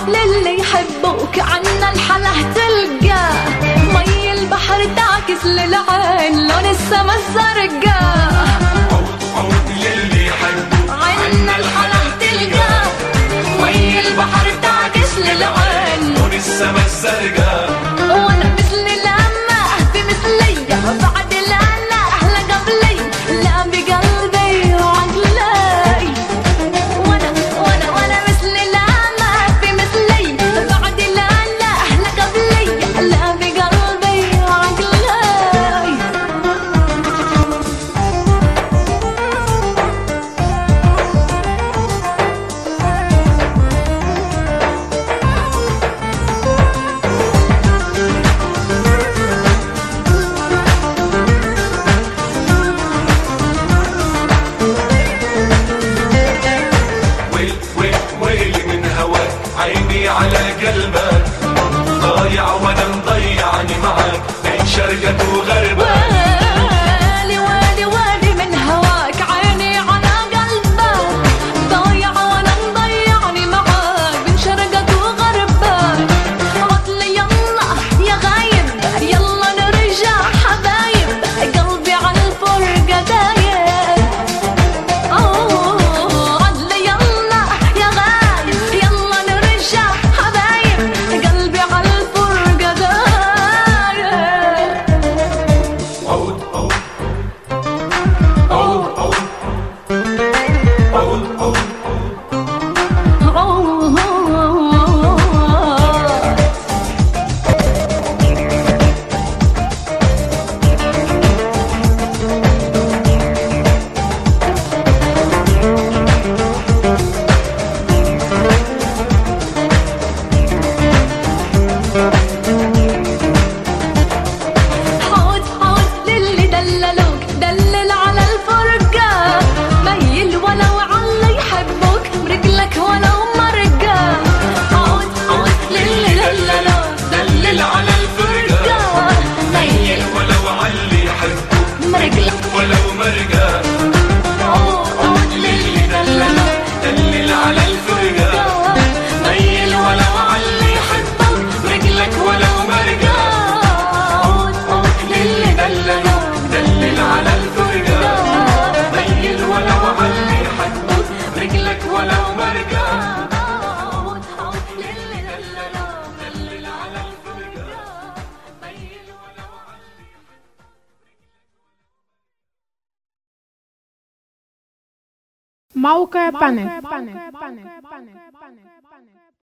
للي يحبوك عنا الحلا تلقى مي البحر تعكس للعين لون السما الزرقاء للي يحبوك عنا الحلا تلقى مي البحر تعكس للعين لون السما الزرقاء وانا مثلي لما في مثلي بعد لا لا اهلا قبلي لا بقلبي وعقلي وانا مثلي لما في مثلي بعد لا لا اهلا قبلي لا بقلبي وعقلي ويلي من هواك عيني على قلبك ضايع وانا مضيعني معاك بين شرقك وغربك ويلي من هواك عيني على قلبك ضايع وانا مضيعني معاك بين شرقك وغربك عطلي يلا يا غايب يلا نرجع حبايب قلبي على الفرقة دايب عطلي يلا يا غايب يلا نرجع حبايب قلبي على الفرقة دايب عود عود عود عود عود للي دللوك دلل على الفرقة ميل ولو على يحبوك برجلك ولو مرقة عود للي دللوك دلل على الفرقة ميل ولو علي يحبوك مرقلك ولو مرقة عود للي دللوك دلل على الفرقة ميل ولو علي يحبوك برجلك ولو مرقة للي دللوك دلل على الفرقة ميل ولو علي يحبوك برجلك ولو مرقة للي دللوك دلل على الفرقة ميل ولو علي موقع بانل